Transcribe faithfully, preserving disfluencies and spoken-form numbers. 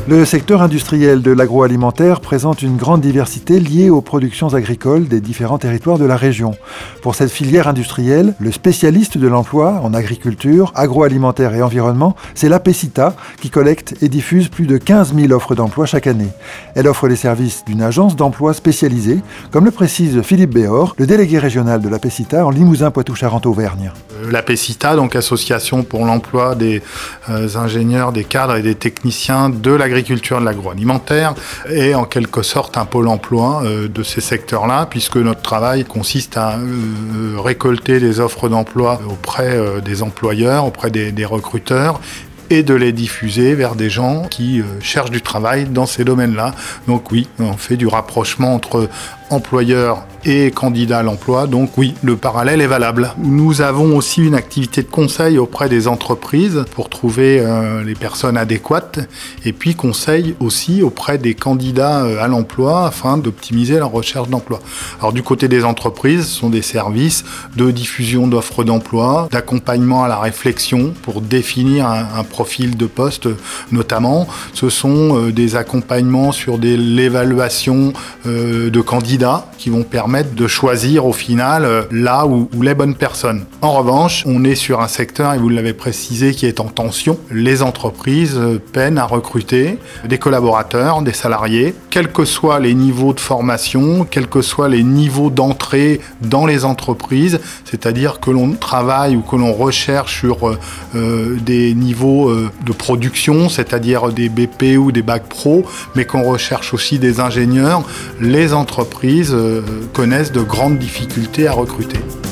Le secteur industriel de l'agroalimentaire présente une grande diversité liée aux productions agricoles des différents territoires de la région. Pour cette filière industrielle, le spécialiste de l'emploi en agriculture, agroalimentaire et environnement, c'est l'APECITA qui collecte et diffuse plus de quinze mille offres d'emploi chaque année. Elle offre les services d'une agence d'emploi spécialisée, comme le précise Philippe Béhor, le délégué régional de l'APECITA en Limousin, Poitou-Charentes-Auvergne. L'APECITA, donc Association pour l'emploi des euh, ingénieurs, des cadres et des techniciens de l'agriculture et de l'agroalimentaire, est en quelque sorte un pôle emploi euh, de ces secteurs-là, puisque notre travail consiste à euh, récolter les offres d'emploi auprès euh, des employeurs, auprès des, des recruteurs, et de les diffuser vers des gens qui euh, cherchent du travail dans ces domaines-là. Donc oui, on fait du rapprochement entre employeurs et candidats à l'emploi, donc oui, le parallèle est valable. Nous avons aussi une activité de conseil auprès des entreprises pour trouver euh, les personnes adéquates, et puis conseil aussi auprès des candidats euh, à l'emploi afin d'optimiser leur recherche d'emploi. Alors du côté des entreprises, ce sont des services de diffusion d'offres d'emploi, d'accompagnement à la réflexion pour définir un, un profil de poste notamment. Ce sont euh, des accompagnements sur des, l'évaluation euh, de candidats qui vont permettre de choisir au final euh, là où, où les bonnes personnes. En revanche, on est sur un secteur, et vous l'avez précisé, qui est en tension. Les entreprises euh, peinent à recruter des collaborateurs, des salariés, quels que soient les niveaux de formation, quels que soient les niveaux d'entrée dans les entreprises, c'est-à-dire que l'on travaille ou que l'on recherche sur euh, euh, des niveaux euh, de production, c'est-à-dire des B P ou des bacs pro, mais qu'on recherche aussi des ingénieurs. Les entreprises euh, connaissent de grandes difficultés à recruter.